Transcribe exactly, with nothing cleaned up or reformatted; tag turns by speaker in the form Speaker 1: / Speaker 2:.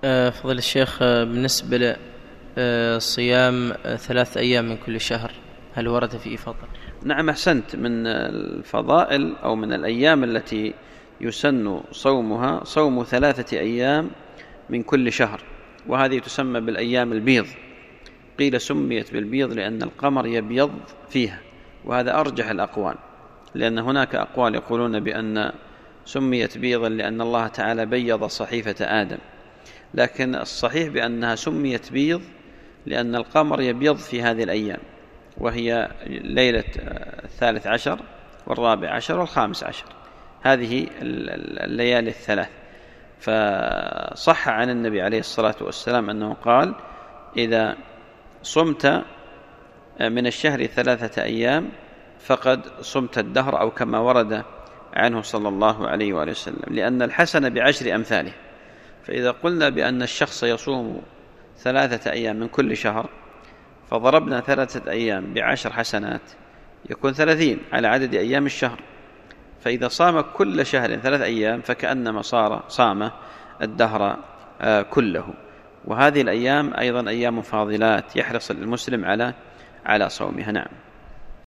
Speaker 1: فضل الشيخ، بالنسبة لصيام ثلاث أيام من كل شهر هل ورد فيه فضل؟
Speaker 2: نعم أحسنت. من الفضائل أو من الأيام التي يسن صومها صوم ثلاثة أيام من كل شهر، وهذه تسمى بالأيام البيض. قيل سميت بالبيض لأن القمر يبيض فيها، وهذا أرجح الأقوال، لأن هناك أقوال يقولون بأن سميت بيضا لأن الله تعالى بيض صحيفة آدم، لكن الصحيح بأنها سميت بيض لأن القمر يبيض في هذه الأيام، وهي ليلة الثالث عشر والرابع عشر والخامس عشر، هذه الليالي الثلاث. فصح عن النبي عليه الصلاة والسلام أنه قال: إذا صمت من الشهر ثلاثة أيام فقد صمت الدهر، أو كما ورد عنه صلى الله عليه وآله وسلم، لأن الحسنة بعشر أمثاله. فإذا قلنا بأن الشخص يصوم ثلاثة أيام من كل شهر، فضربنا ثلاثة أيام بعشر حسنات، يكون ثلاثين على عدد أيام الشهر. فإذا صام كل شهر ثلاث أيام فكأنما صار صام الدهر كله. وهذه الأيام أيضا أيام فاضلات يحرص المسلم على على صومها. نعم.